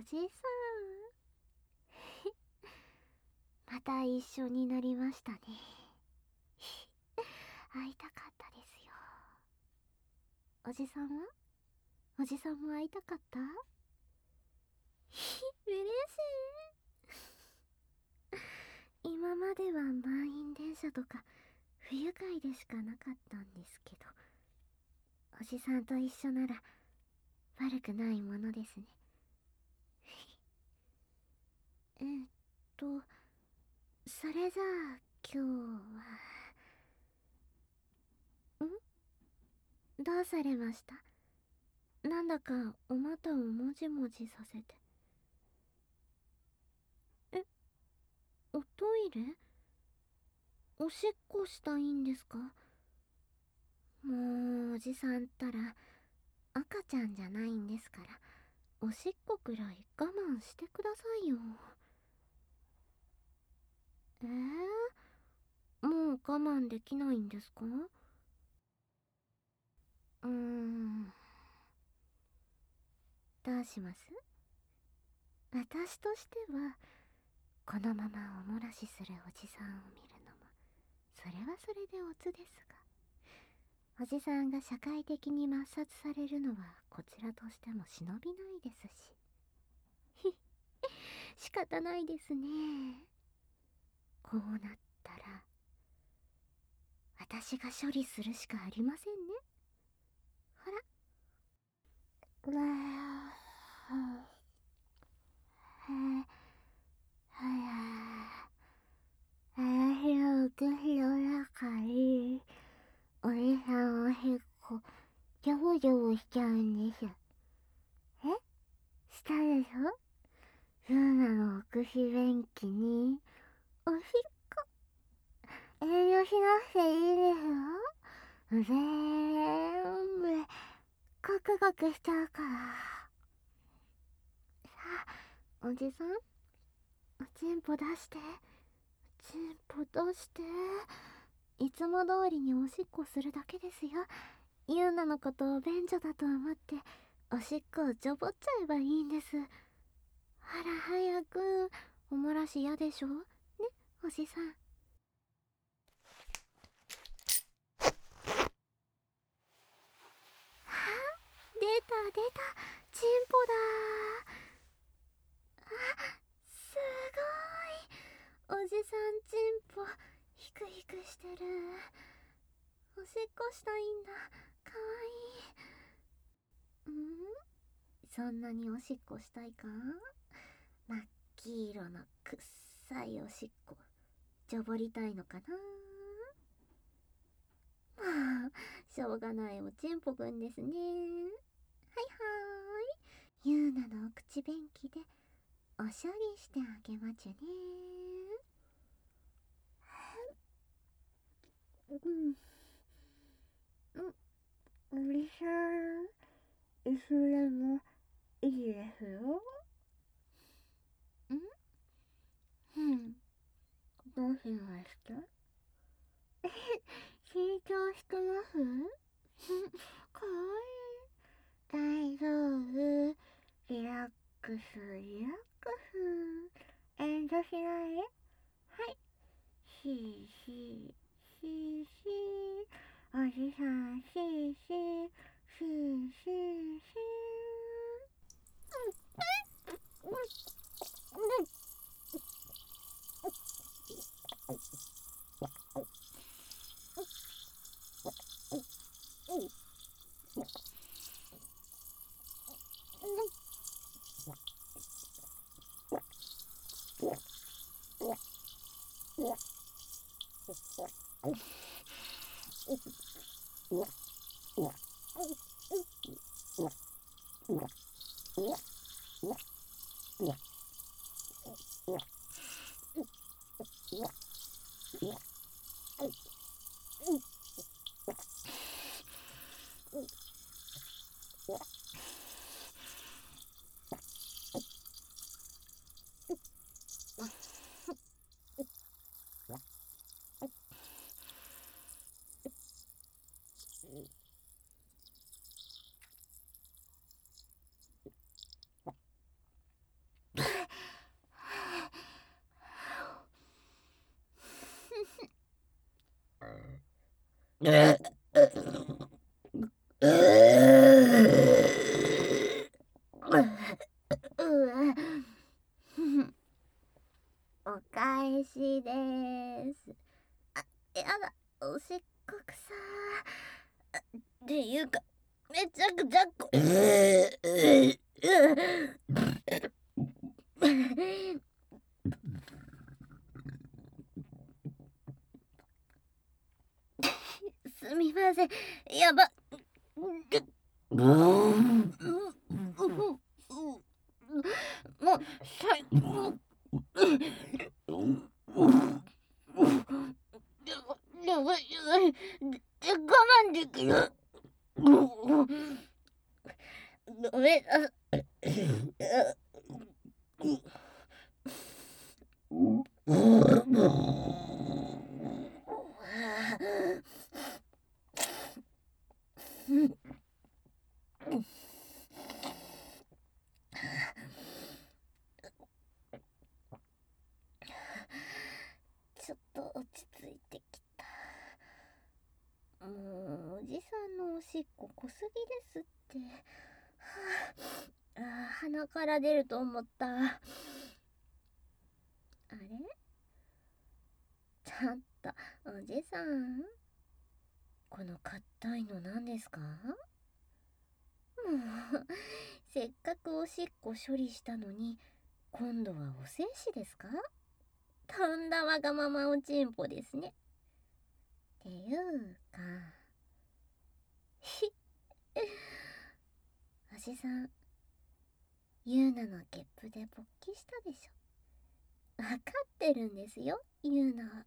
じさん。また一緒になりましたね。会いたかったですよ。おじさんは？おじさんも会いたかった？嬉しい。今までは満員電車とか不愉快でしかなかったんですけど、おじさんと一緒なら悪くないものですね。えっと、それじゃあ今日は、どうされました？なんだかお股をもじもじさせて。え、おトイレ？おしっこしたいんですか？もうおじさんったら赤ちゃんじゃないんですから、おしっこくらい我慢してくださいよ。もう我慢できないんですか？どうします？私としてはこのままおもらしするおじさんを見るのもそれはそれでおつですが、おじさんが社会的に抹殺されるのはこちらとしても忍びないですし。仕方ないですね。こうなったら私が処理するしかありませんね。ほら。うわあらひろくひろやかにおじさんおしっこジョボジョボしちゃうんです。したでしょ？ルーナのおくし便器におしっこ遠慮しなくていいですよ。全部ゴクゴクしちゃうから。さあ、おじさん、おちんぽ出して。おちんぽ出して。いつも通りにおしっこするだけですよ。ユーナのことを便所だと思っておしっこをジョボっちゃえばいいんです。ほら早く。おもらし嫌でしょね、おじさん。あ、出た出た、チンポだ。あ、すごい。おじさんチンポヒクヒクしてる。おしっこしたいんだ。かわいい。そんなにおしっこしたいか？真っ黄色のくっさいおしっこジョボりたいのかな？まあしょうがないおちんぽくんですね。はいユーナのお口便器でお処理してあげまちゅね。おじさん、いつでもいいですよ。どうしました？成長してます？かわいい。大丈夫。リラックス、リラックス。遠慮しない？はい。しーしー、しーしー。おじさん、しーしー、しーしーしお返しです。あ、やだ、おしっこくさっていうか、めちゃくちゃすみません。やば。もう、最後。やばい、やばい。我慢できる。ごめんなさい。ちょっと落ち着いてきた。もうおじさんのおしっこ濃すぎですって。鼻から出ると思った。あれ、ちょっとおじさん、この硬いの何ですか？もうせっかくおしっこ処理したのに、今度はお精子ですか？とんだわがままおちんぽですね。っていうか、おじさん、ユーナのゲップで勃起したでしょ。わかってるんですよ、ユーナは。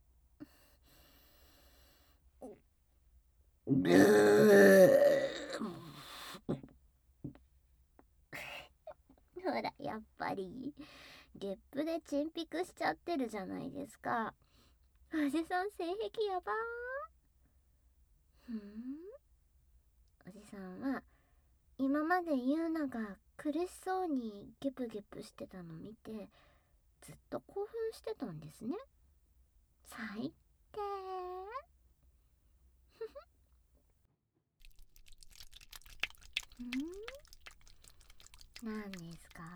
ほら、やっぱりゲップでチンピクしちゃってるじゃないですか。おじさん性癖やばー。おじさんは今までユーナが苦しそうにゲプゲプしてたの見て、ずっと興奮してたんですね。最低。なんですか？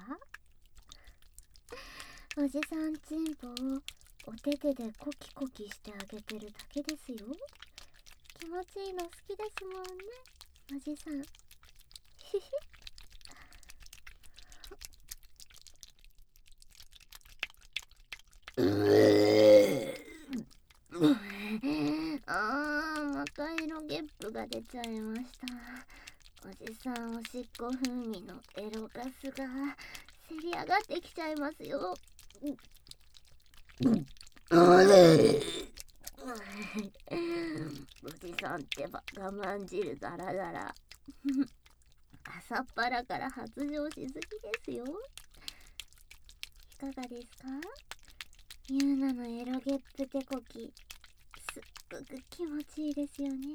おじさんチンポをお手手でコキコキしてあげてるだけですよ。気持ちいいの好きですもんね、おじさん。ひひ。また色ゲップが出ちゃいました。おじさんおしっこ風味のエロガスがせり上がってきちゃいますよ。おじさんってば我慢汁だらだら。朝っぱらから発情しすぎですよ。いかがですか？ユーナのエロゲップ手こき、すっごく気持ちいいですよね。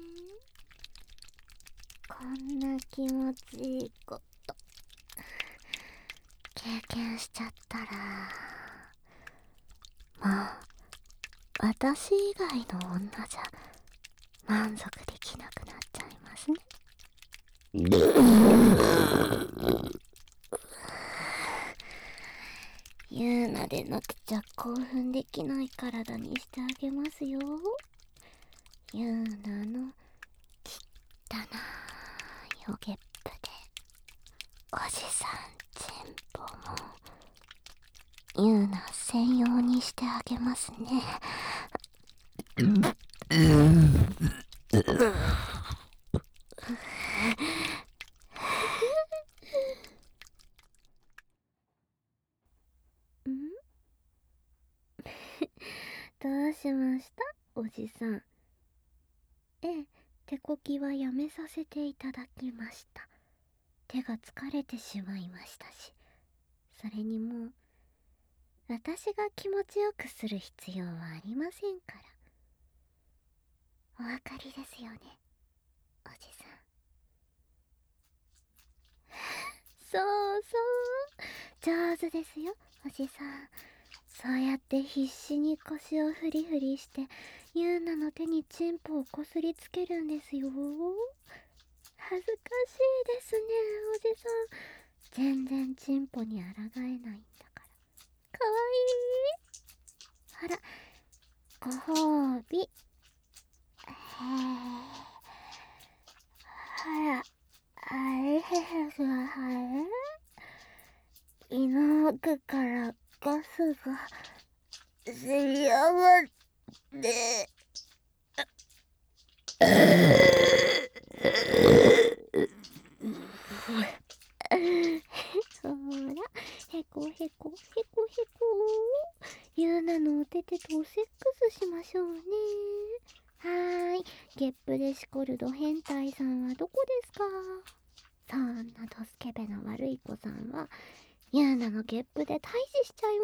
こんな気持ちいいこと経験しちゃったら、もう私以外の女じゃ満足できなくなっちゃいますね。ユーナでなくちゃ興奮できない体にしてあげますよ。ユーナの汚いおゲップでおじさんチンポもユーナ専用にしてあげますね。どうしましたおじさん？ええ、手こきはやめさせていただきました。手が疲れてしまいましたし、それにもう私が気持ちよくする必要はありませんから。お分かりですよね、おじさん。そうそう、上手ですよ、おじさん。そうやって必死に腰をフリフリしてユーナの手にチンポをこすりつけるんですよ。恥ずかしいですね、おじさん。全然チンポに抗えないんだから。かわいい。ほら、ご褒美。ほら、あれですが、胃の奥からガスが吸い上がって、ほら、へこへこ。ユーナのお手手とおセックスしましょうね。ゲップでしこるド変態さんはどこですか？そんなドスケベの悪い子さんはユーナのゲップで退治しちゃい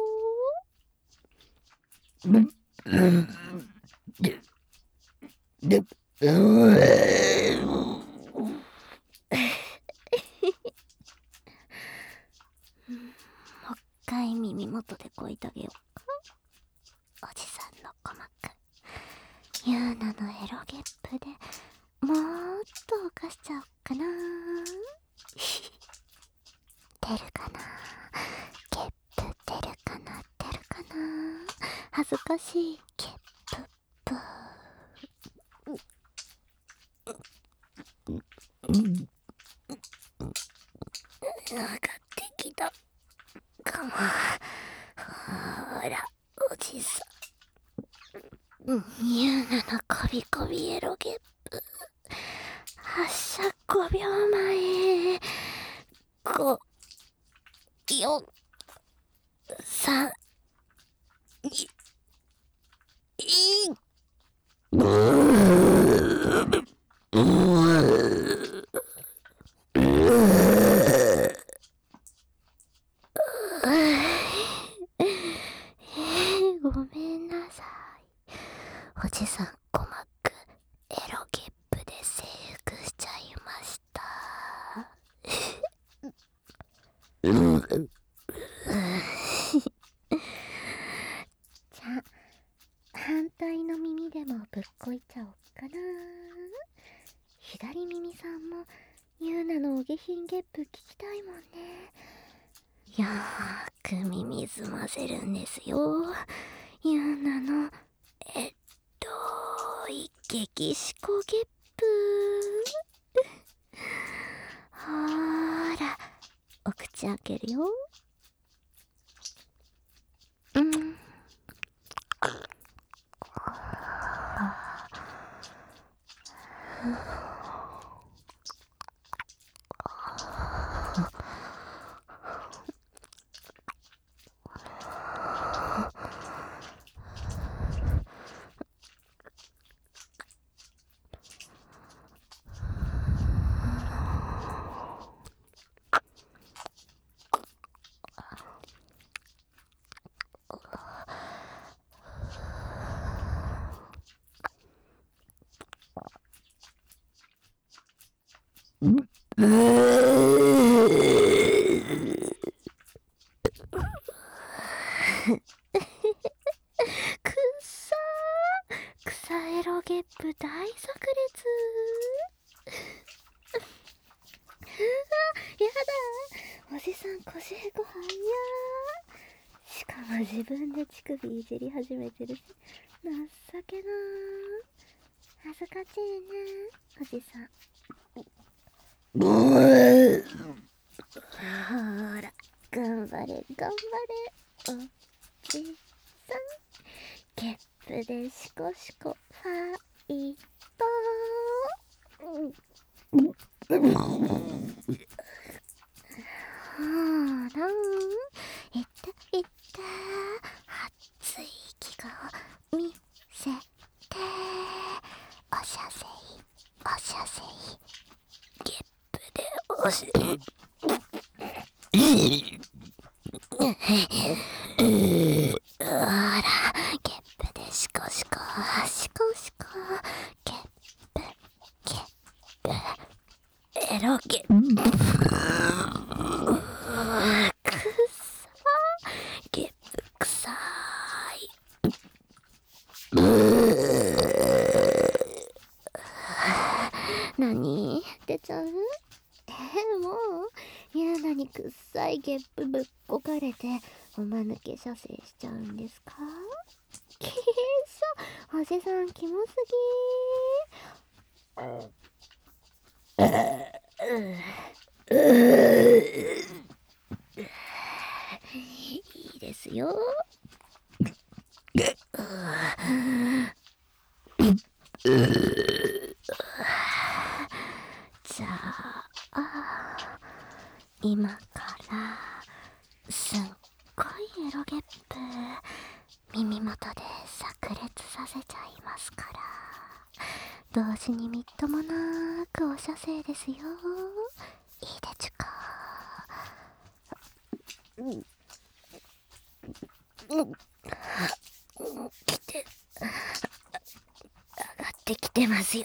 ますよ。もう一回耳元でこいてあげようか。おじさんの鼓膜、ユーナのエロゲップでもっと犯しちゃおっかな。出るかな、ゲップ出るかな。恥ずかしいゲップブー。上がってきたかも。ほら、おじさん。ユーナのこびこびエロゲップ。発射5秒前。5、4、3、2、1。ごめんなさい。おじさん、鼓膜エロゲップで征服しちゃいました。じゃあ反対の耳でもぶっこいちゃおっかな。左耳さんもユーナのお下品ゲップ聞きたいもんね。よーく耳澄ませるんですよ、ユーナの激しこゲップ。ほーら、お口開けるよ。くっさー、草エロゲップ大炸裂。やだ、おじさん腰へこはやー。しかも自分で乳首いじり始めてるし、情けなー。恥ずかしいね、おじさん。ほーら、頑張れおじさん。ゲップでシコシコファイト。ほーら、いった熱い息が見せて。おしゃせいゲップでおしほら、ゲップでシコシコゲップエロゲップ。くさゲップくさい。 なにくっさいゲップぶっこかれておまぬけ射精しちゃうんですか？きっしょ、おじさんキモすぎいいですよ。じゃあ今からすっごいエロゲップ耳元で炸裂させちゃいますから、同時にみっともなくお射精ですよ。いいでちゅか。来て、上がってきてますよ。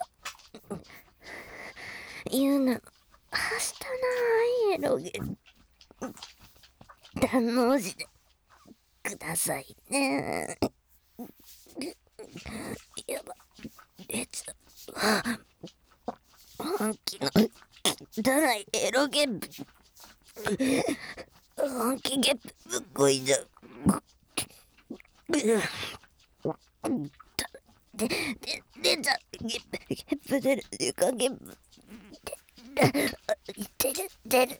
言うなの、はしたないエロゲ堪能してくださいね。やば、出ちゃう。本気の汚いエロゲップ、本気ゲップぶっこいじゃう。出ちゃう。ゲップ出る。床ゲップ出る。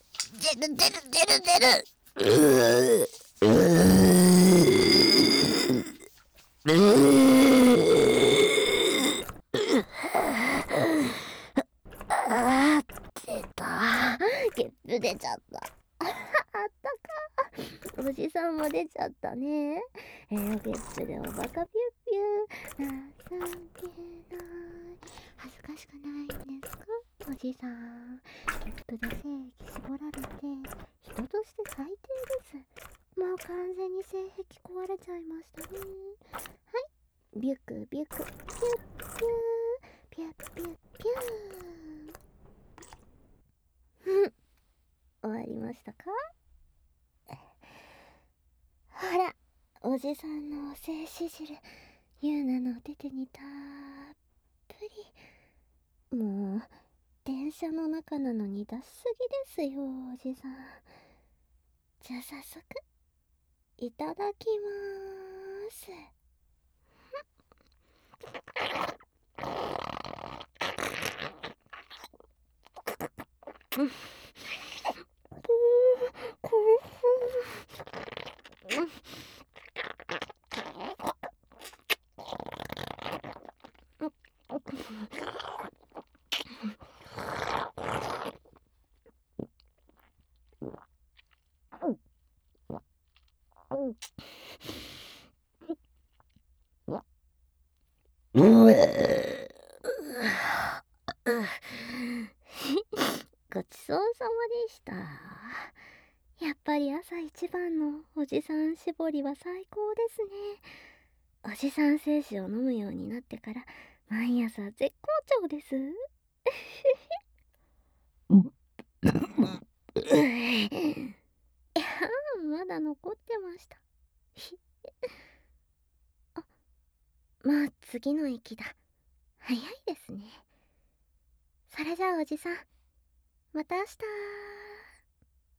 あー、出た。ゲップ出ちゃった。あったか。おじさんも出ちゃったね。エロゲップでおバカピュッピュ。情けない。恥ずかしくないんですか、おじさん。ゲップで性器絞られて人として最低です。もう完全に性癖壊れちゃいましたね。はい、ビュクビュクピュッピューピュッピュッピュー終わりましたか？ほら、おじさんのお静止汁、ゆうなのお手手にたっぷり。もう電車の中なのに出しすぎですよ、おじさん。じゃあ早速いただきまーす。ごちそうさまでした。やっぱり朝一番のおじさん絞りは最高ですね。おじさん精子を飲むようになってから毎朝絶好調です。いやまだ残ってました。あ、まあ次の駅だ。早いですね。それじゃあおじさん、また明日。